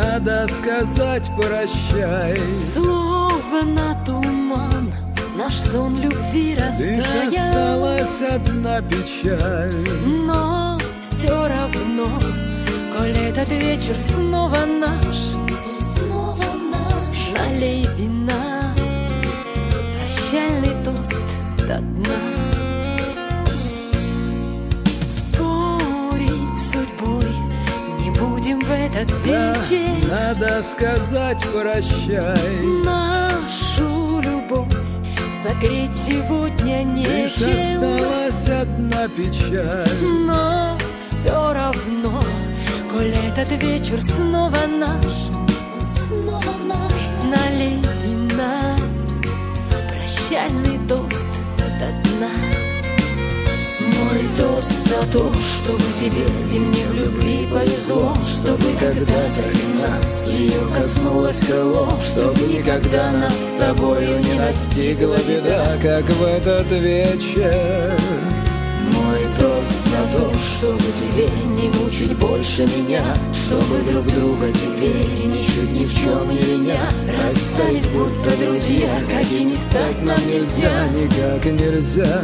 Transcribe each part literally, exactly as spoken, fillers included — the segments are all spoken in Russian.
надо сказать прощай. Словно туман наш сон любви Лишь растаял, осталась одна печаль. но все равно, коль этот вечер снова наш, он снова наш. налей вина, прощальный тост до дна. Спорить с судьбой не будем в этот Да, вечер. надо сказать прощай. Нашу любовь согреть сегодня Лишь нечем, осталась одна печаль. но все равно, коль этот вечер снова наш, Он снова наш. налей вина, прощальный тост до дна. Мой тост за то, чтобы тебе и мне в любви повезло, чтобы когда-то и нас ее коснулось крыло, чтобы никогда нас с тобою не настигла беда, Как в этот вечер. Мой тост за то, чтобы тебе не мучить больше меня, чтобы друг друга теперь ничуть ни в чем не виня, расстались будто друзья, какими стать нам нельзя. Никак нельзя.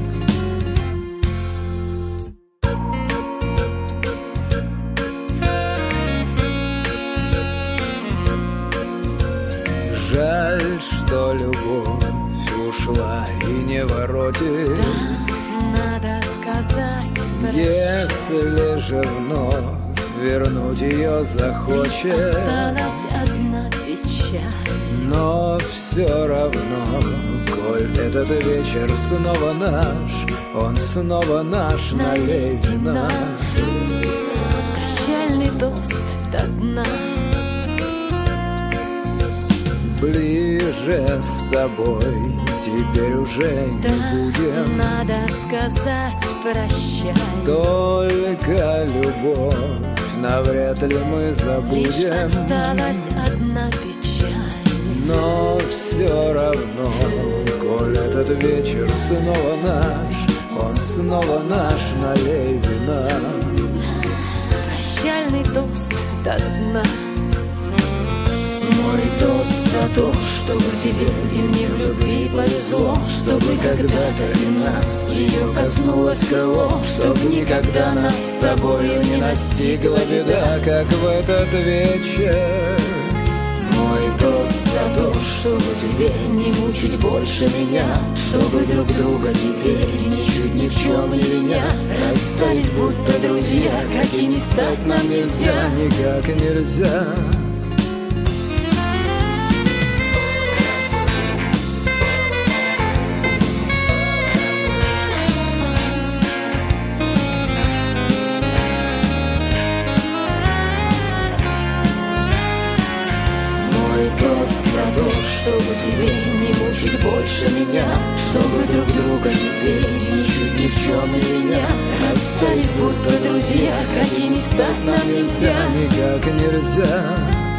Жаль, что любовь ушла и не воротит. Надо сказать прощай. Если же вновь вернуть ее захочет, Осталась одна печаль, но все равно, коль этот вечер снова наш, он снова наш, налей вина. прощальный тост до дна. Ближе с тобой теперь уже не Да, будем. надо сказать прощай. Только любовь навряд ли мы Лишь забудем. осталась одна печаль, Но все равно, коль этот вечер снова наш, он снова наш, налей вина. прощальный тост до дна. Мой тост за то, чтобы тебе и мне в любви повезло, чтобы когда-то и нас ее коснулось крыло, чтоб никогда нас с тобою не настигла беда. Как в этот вечер. Мой тост за то, чтобы тебе не мучить больше меня, чтобы друг друга теперь ничуть ни в чем не виня, расстались будто друзья, какими стать нам нельзя. Никак нельзя. За то, чтобы тебе не мучить больше меня, чтобы друг друга теперь ничуть ни в чем не виня, расстались будто друзья, какими стать нам нельзя. Никак нельзя.